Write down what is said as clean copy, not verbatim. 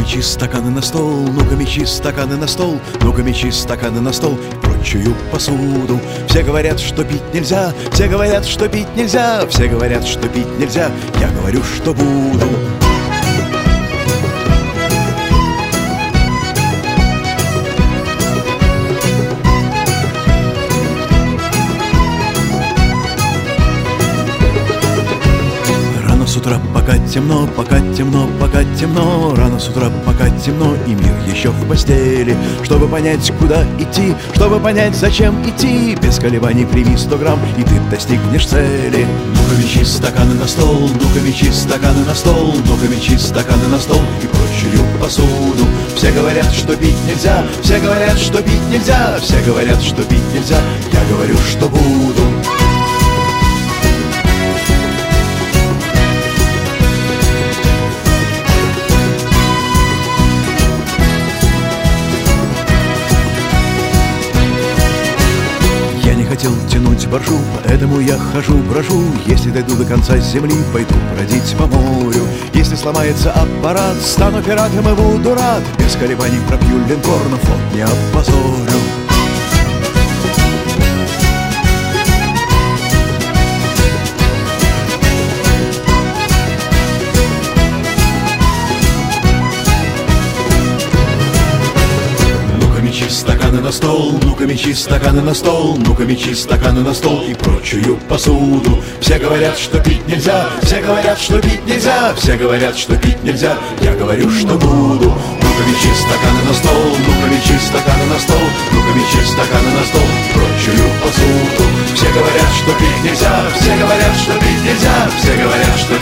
мечи стаканы на стол, ну-ка мечи стаканы на стол, ну-ка мечи стаканы на стол и прочую посуду. Все говорят, что пить нельзя, все говорят, что пить нельзя, все говорят, что пить нельзя, я говорю, что буду. С утра пока темно, пока темно, пока темно. Рано с утра пока темно, и мир еще в постели. Чтобы понять, куда идти, чтобы понять, зачем идти, без колебаний прими 100 грамм, и ты достигнешь цели. Ну-ка мечи стаканы на стол, ну-ка мечи стаканы на стол, ну-ка мечи стаканы на стол и прочую посуду. Все говорят, что пить нельзя, все говорят, что пить нельзя, все говорят, что пить нельзя, я говорю, что буду. Хотел тянуть боржу, поэтому я хожу, брожу. Если дойду до конца земли, пойду бродить по морю. Если сломается аппарат, стану пиратом и буду рад. Без колебаний пропью линкор, но флот не опозорю. Мечи стаканы на стол, ну-ка мечи стаканы на стол, ну-ка мечи стаканы на стол и прочую посуду. Все говорят, что пить нельзя, все говорят, что пить нельзя, все говорят, что пить нельзя, я говорю, что буду. Ну-ка мечи стаканы на стол, ну-ка мечи стаканы на стол, ну-ка мечи стаканы на стол и прочую посуду. Все говорят, что пить нельзя, все говорят, что пить нельзя, все говорят, что